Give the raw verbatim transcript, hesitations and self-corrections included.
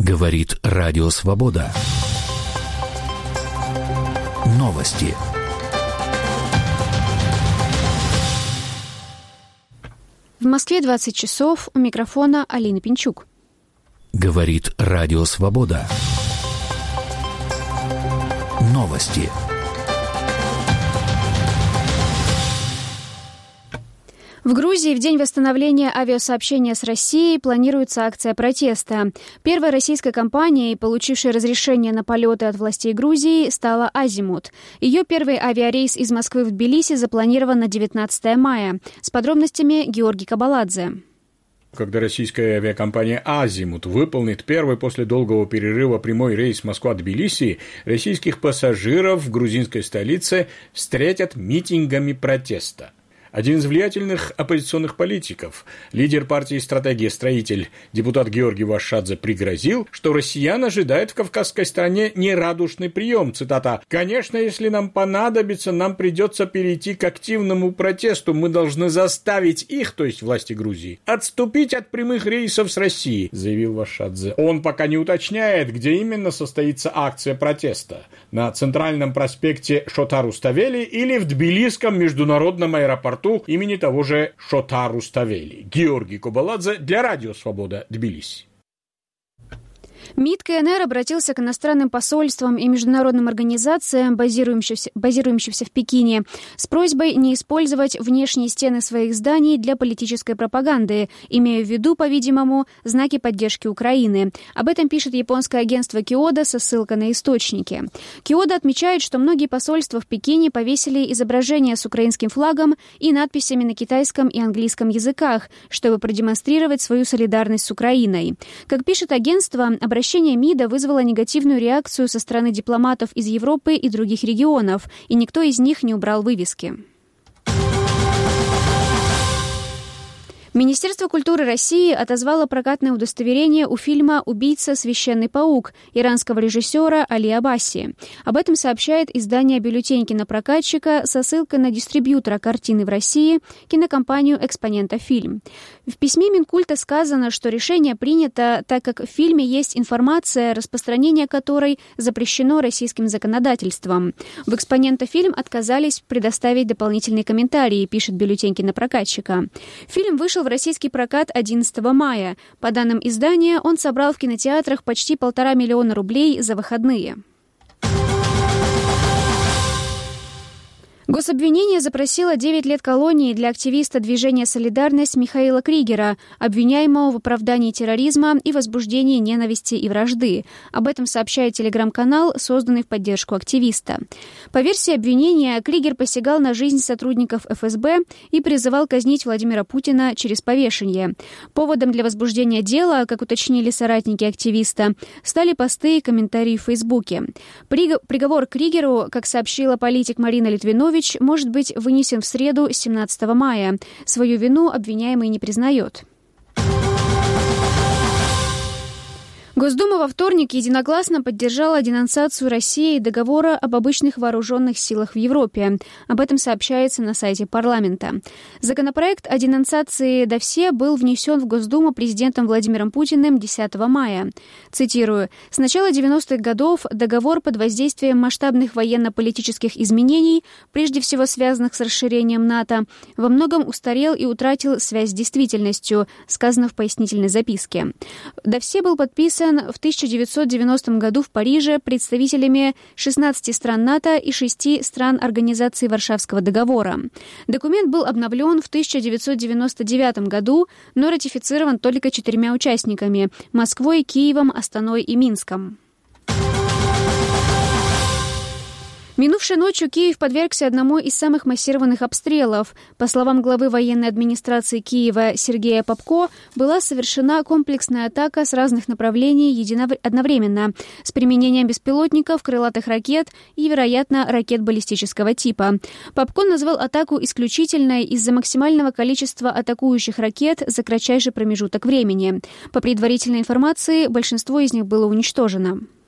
Говорит Радио Свобода. Новости. В Москве двадцать часов. У микрофона Алина Пинчук. Говорит Радио Свобода. Новости. В Грузии в день восстановления авиасообщения с Россией планируется акция протеста. Первой российской компанией, получившей разрешение на полеты от властей Грузии, стала «Азимут». Ее первый авиарейс из Москвы в Тбилиси запланирован на девятнадцатое мая. С подробностями Георгий Кабаладзе. Когда российская авиакомпания «Азимут» выполнит первый после долгого перерыва прямой рейс Москва-Тбилиси, российских пассажиров в грузинской столице встретят митингами протеста. Один из влиятельных оппозиционных политиков, лидер партии «Стратегия строитель», депутат Георгий Вашадзе, пригрозил, что россиян ожидает в кавказской стране нерадушный прием. Цитата: «Конечно, если нам понадобится, нам придется перейти к активному протесту. Мы должны заставить их, то есть власти Грузии, отступить от прямых рейсов с Россией», заявил Вашадзе. Он пока не уточняет, где именно состоится акция протеста – на центральном проспекте Шота-Руставели или в Тбилисском международном аэропорту имени того же Шота-Руставели. Георгий Кабаладзе для Радио Свобода, Тбилиси. МИД КНР обратился к иностранным посольствам и международным организациям, базирующимся, базирующимся в Пекине, с просьбой не использовать внешние стены своих зданий для политической пропаганды, имея в виду, по-видимому, знаки поддержки Украины. Об этом пишет японское агентство Киода со ссылкой на источники. Киода отмечает, что многие посольства в Пекине повесили изображения с украинским флагом и надписями на китайском и английском языках, чтобы продемонстрировать свою солидарность с Украиной. Как пишет агентство, обращение Обращение МИДа вызвало негативную реакцию со стороны дипломатов из Европы и других регионов, и никто из них не убрал вывески. Министерство культуры России отозвало прокатное удостоверение у фильма «Убийца. Священный паук» иранского режиссера Али Аббаси. Об этом сообщает издание «Бюллетень кинопрокатчика» со ссылкой на дистрибьютора картины в России, кинокомпанию «Экспонента Фильм». В письме Минкульта сказано, что решение принято, так как в фильме есть информация, распространение которой запрещено российским законодательством. В «Экспонента Фильм» отказались предоставить дополнительные комментарии, пишет «Бюллетень кинопрокатчика». Фильм вышел в российский прокат одиннадцатого мая. По данным издания, он собрал в кинотеатрах почти полтора миллиона рублей за выходные. Гособвинение запросило девять лет колонии для активиста движения «Солидарность» Михаила Кригера, обвиняемого в оправдании терроризма и возбуждении ненависти и вражды. Об этом сообщает телеграм-канал, созданный в поддержку активиста. По версии обвинения, Кригер посягал на жизнь сотрудников эф эс бэ и призывал казнить Владимира Путина через повешение. Поводом для возбуждения дела, как уточнили соратники активиста, стали посты и комментарии в Фейсбуке. Приговор Кригеру, как сообщила политик Марина Литвинович, может быть вынесен в среду семнадцатого мая. Свою вину обвиняемый не признает. Госдума во вторник единогласно поддержала денонсацию России договора об обычных вооруженных силах в Европе. Об этом сообщается на сайте парламента. Законопроект о денонсации ДОВСЕ был внесен в Госдуму президентом Владимиром Путиным десятого мая. Цитирую: «С начала девяностых годов договор под воздействием масштабных военно-политических изменений, прежде всего связанных с расширением НАТО, во многом устарел и утратил связь с действительностью», сказано в пояснительной записке. ДОВСЕ был подписан в тысяча девятьсот девяностом году в Париже представителями шестнадцати стран НАТО и шести стран Организации Варшавского договора. Документ был обновлен в тысяча девятьсот девяносто девятом году, но ратифицирован только четырьмя участниками – Москвой, Киевом, Астаной и Минском. Минувшей ночью Киев подвергся одному из самых массированных обстрелов. По словам главы военной администрации Киева Сергея Попко, была совершена комплексная атака с разных направлений единов... одновременно, с применением беспилотников, крылатых ракет и, вероятно, ракет баллистического типа. Попко назвал атаку исключительной из-за максимального количества атакующих ракет за кратчайший промежуток времени. По предварительной информации, большинство из них было уничтожено.